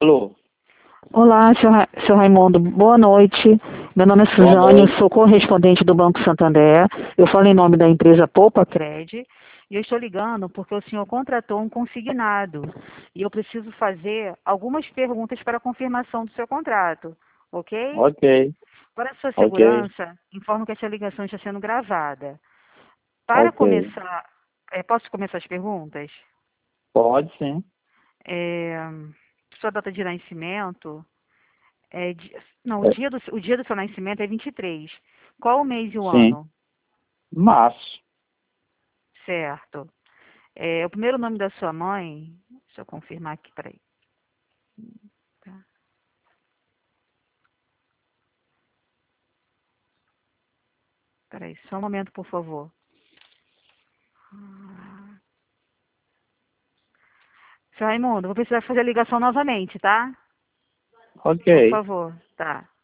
Alô, Olá, seu Raimundo, boa noite. Meu nome é boa Suzane, eu noite. sou correspondente do Banco Santander. Eu falo em nome da empresa Poupa Cred e eu estou ligando porque o senhor contratou um consignado e eu preciso fazer algumas perguntas para confirmação do seu contrato, ok? Ok, Para a sua ok, segurança, informo que essa ligação está sendo gravada. Para ok. começar, posso começar as perguntas? Pode sim. É, sua data de nascimento? Não, É, o dia do seu nascimento é 23. Qual o mês e o sim. ano? Março. Certo. O primeiro nome da sua mãe, deixa eu confirmar aqui, peraí. Tá. Peraí, só um momento, por favor. Ah, Seu Raimundo, vou precisar fazer a ligação novamente, tá? Ok, Por favor, tá.